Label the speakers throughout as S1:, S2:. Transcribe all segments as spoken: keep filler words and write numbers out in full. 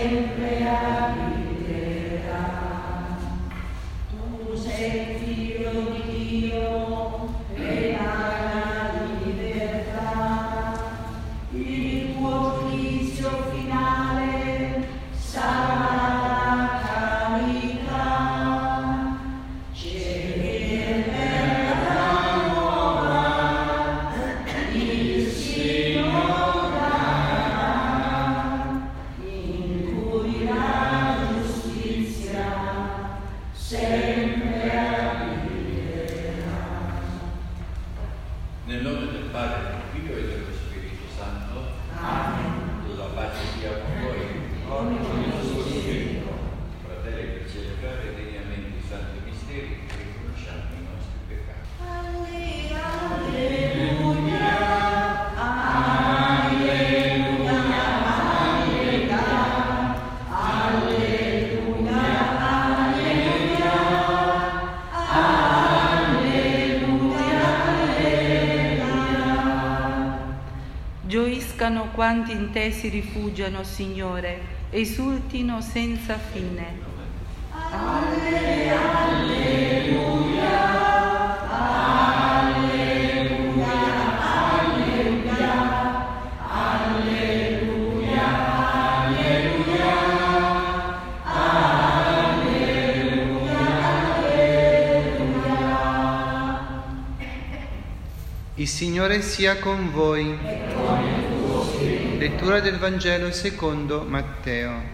S1: sempre abiterà. Tu sei il Figlio di Dio e la libertà. Il tuo giudizio finale sarà la carità. Cercherà nuova, il Signore darà, in cui la giustizia sempre abiterà.
S2: Nel nome del Padre, del Figlio e dello Spirito Santo.
S1: Amen.
S2: La pace sia con voi.
S1: Con il tuo spirito.
S2: Fratelli, per celebrare degnamente i santi misteri, riconosciamo i nostri peccati.
S1: Alleluia, alleluia, alleluia, alleluia, alleluia.
S3: Gioiscano quanti in te si rifugiano, Signore, esultino senza fine.
S1: Alleluia, alleluia, alleluia, alleluia, alleluia, alleluia.
S4: Il Signore sia con voi. Lettura del Vangelo secondo Matteo.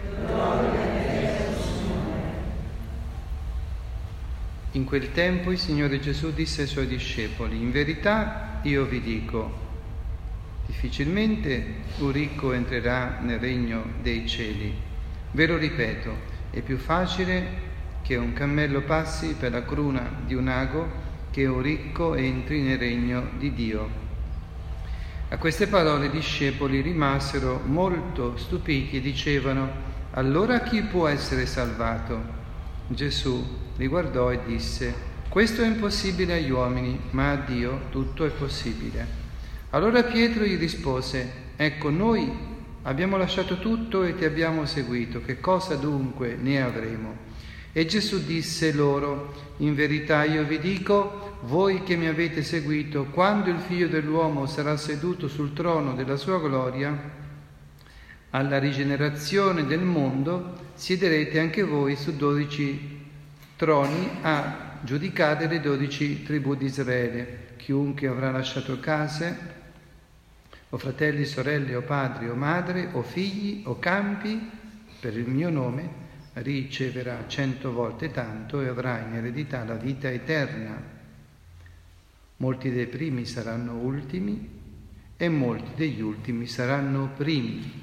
S4: In quel tempo il Signore Gesù disse ai Suoi discepoli: in verità io vi dico, difficilmente un ricco entrerà nel regno dei cieli. Ve lo ripeto, è più facile che un cammello passi per la cruna di un ago che un ricco entri nel regno di Dio. A queste parole i discepoli rimasero molto stupiti e dicevano: allora chi può essere salvato? Gesù li guardò e disse: questo è impossibile agli uomini, ma a Dio tutto è possibile. Allora Pietro gli rispose: ecco, noi abbiamo lasciato tutto e ti abbiamo seguito, che cosa dunque ne avremo? E Gesù disse loro: in verità io vi dico, voi che mi avete seguito, quando il Figlio dell'uomo sarà seduto sul trono della sua gloria, alla rigenerazione del mondo siederete anche voi su dodici troni a giudicare le dodici tribù di Israele. Chiunque avrà lasciato case, o fratelli, sorelle, o padri, o madre, o figli, o campi, per il mio nome, riceverà cento volte tanto e avrà in eredità la vita eterna. Molti dei primi saranno ultimi e molti degli ultimi saranno primi.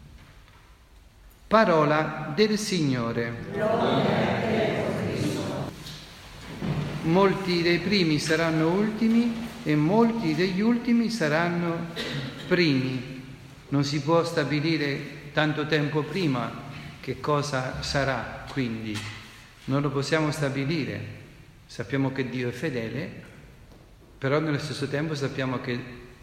S4: Parola del Signore. Molti dei primi saranno ultimi e molti degli ultimi saranno primi. Non si può stabilire tanto tempo prima che cosa sarà, quindi non lo possiamo stabilire. Sappiamo che Dio è fedele, però nello stesso tempo sappiamo che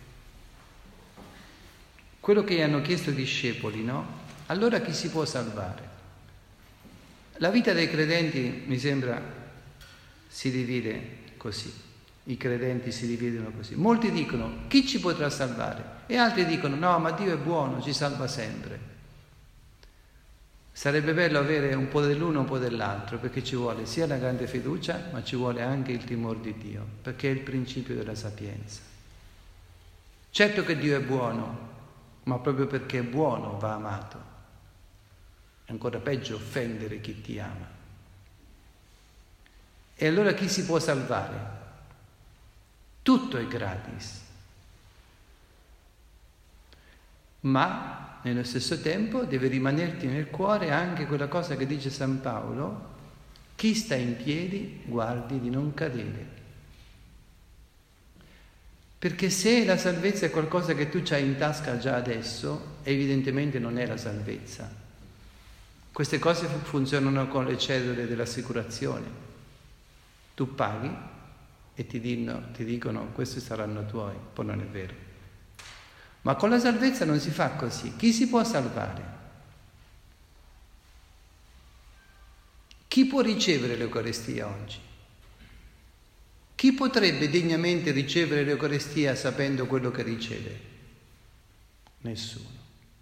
S4: quello che gli hanno chiesto i discepoli, no? Allora chi si può salvare? La vita dei credenti, mi sembra, si divide così. I credenti si dividono così. Molti dicono: chi ci potrà salvare? E altri dicono: no, ma Dio è buono, ci salva sempre. Sarebbe bello avere un po' dell'uno e un po' dell'altro, perché ci vuole sia la grande fiducia, ma ci vuole anche il timore di Dio, perché è il principio della sapienza. Certo che Dio è buono, ma proprio perché è buono va amato. È ancora peggio offendere chi ti ama. E allora chi si può salvare? Tutto è gratis. Ma nello stesso tempo deve rimanerti nel cuore anche quella cosa che dice San Paolo: chi sta in piedi guardi di non cadere. Perché se la salvezza è qualcosa che tu c'hai in tasca già adesso, evidentemente non è la salvezza. Queste cose funzionano con le cedole dell'assicurazione. Tu paghi e ti, dicono, ti dicono questi saranno tuoi, poi non è vero. Ma con la salvezza non si fa così. Chi si può salvare? Chi può ricevere l'Eucaristia oggi? Chi potrebbe degnamente ricevere l'Eucaristia sapendo quello che riceve? Nessuno.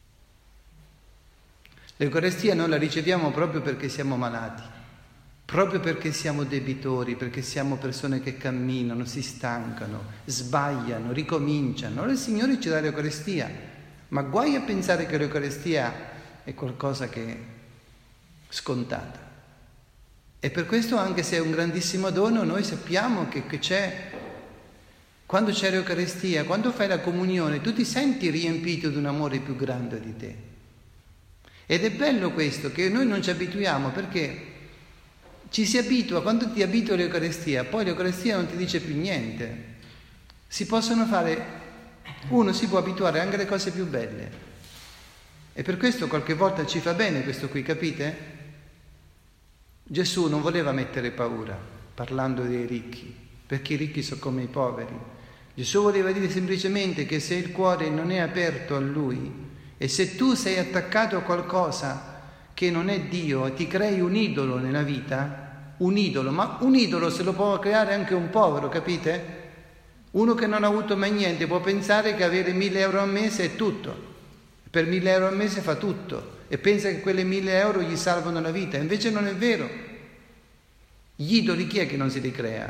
S4: L'Eucaristia noi la riceviamo proprio perché siamo malati, proprio perché siamo debitori, perché siamo persone che camminano, si stancano, sbagliano, ricominciano. Allora il Signore ci dà l'Eucaristia, ma guai a pensare che l'Eucaristia è qualcosa che è scontata. E per questo, anche se è un grandissimo dono, noi sappiamo che, che c'è, quando c'è l'Eucaristia, quando fai la comunione, tu ti senti riempito di un amore più grande di te. Ed è bello questo, che noi non ci abituiamo, perché ci si abitua, quando ti abitui all'Eucaristia, poi l'Eucaristia non ti dice più niente. Si possono fare, uno si può abituare anche alle cose più belle. E per questo qualche volta ci fa bene questo qui, capite? Gesù non voleva mettere paura, parlando dei ricchi, perché i ricchi sono come i poveri. Gesù voleva dire semplicemente che se il cuore non è aperto a Lui, e se tu sei attaccato a qualcosa che non è Dio e ti crei un idolo nella vita, un idolo, ma un idolo se lo può creare anche un povero, capite? Uno che non ha avuto mai niente può pensare che avere mille euro al mese è tutto. Per mille euro al mese fa tutto e pensa che quelle mille euro gli salvano la vita. Invece non è vero. Gli idoli chi è che non si li crea?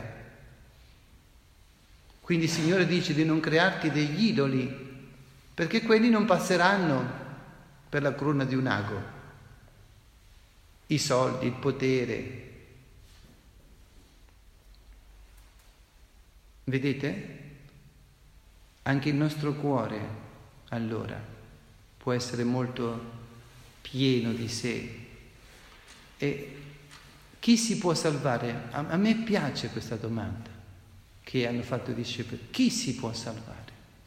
S4: Quindi il Signore dice di non crearti degli idoli, perché quelli non passeranno per la cruna di un ago. I soldi, il potere. Vedete? Anche il nostro cuore, allora, può essere molto pieno di sé. E chi si può salvare? A, a me piace questa domanda che hanno fatto i discepoli. Chi si può salvare?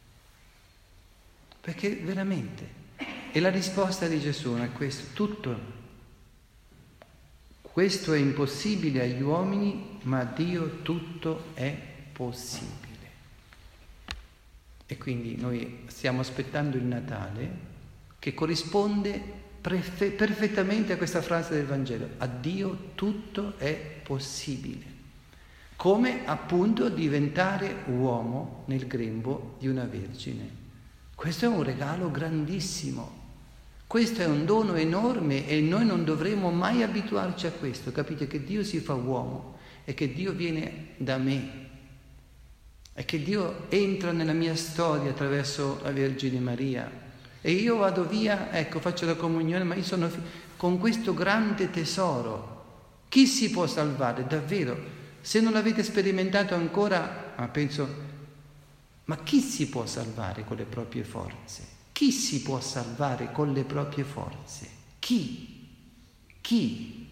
S4: Perché veramente, e la risposta di Gesù è questo, tutto. Questo è impossibile agli uomini, ma a Dio tutto è possibile. E quindi noi stiamo aspettando il Natale, che corrisponde prefe- perfettamente a questa frase del Vangelo: a Dio tutto è possibile. Come appunto diventare uomo nel grembo di una vergine. Questo è un regalo grandissimo, questo è un dono enorme e noi non dovremo mai abituarci a questo. Capite che Dio si fa uomo e che Dio viene da me e che Dio entra nella mia storia attraverso la Vergine Maria e io vado via, ecco, faccio la comunione, ma io sono fi- con questo grande tesoro. Chi si può salvare? Davvero, se non l'avete sperimentato ancora, ah, penso... Ma chi si può salvare con le proprie forze? Chi si può salvare con le proprie forze? Chi? Chi?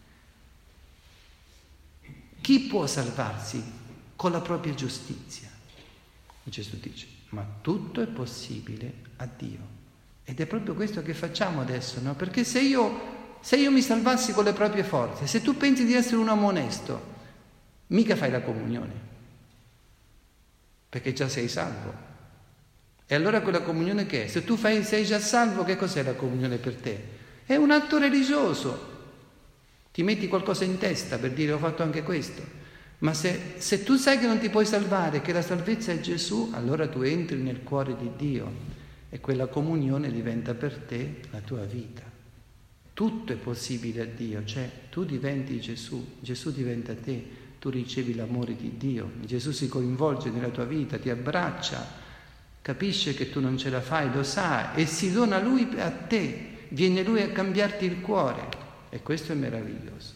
S4: Chi può salvarsi con la propria giustizia? E Gesù dice, ma tutto è possibile a Dio. Ed è proprio questo che facciamo adesso, no? Perché se io, se io mi salvassi con le proprie forze, se tu pensi di essere un uomo onesto, mica fai la comunione. Perché già sei salvo. E allora quella comunione che è? Se tu fai, sei già salvo, che cos'è la comunione per te? È un atto religioso. Ti metti qualcosa in testa per dire ho fatto anche questo. Ma se, se tu sai che non ti puoi salvare, che la salvezza è Gesù, allora tu entri nel cuore di Dio e quella comunione diventa per te la tua vita. Tutto è possibile a Dio, cioè tu diventi Gesù, Gesù diventa te. Tu ricevi l'amore di Dio, Gesù si coinvolge nella tua vita, ti abbraccia, capisce che tu non ce la fai, lo sa e si dona Lui a te, viene Lui a cambiarti il cuore e questo è meraviglioso.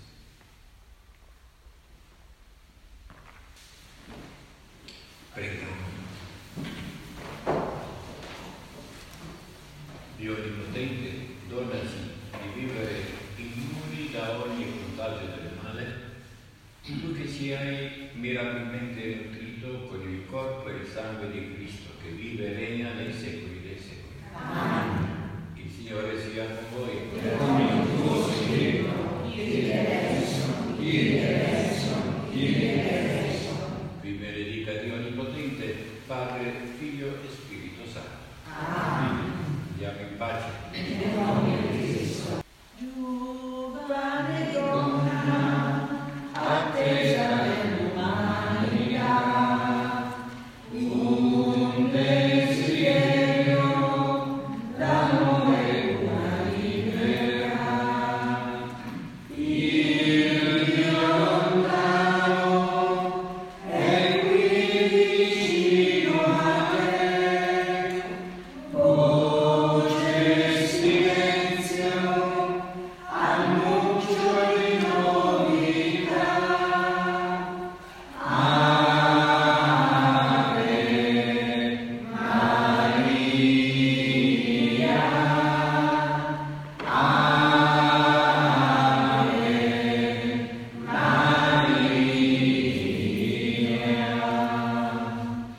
S2: Prego. Dio Onnipotente, donaci di vivere immuni da ogni contagio del male, tu che sei mirabilmente nutrito con il corpo e il sangue di Cristo, che vive e regna nei secoli dei secoli.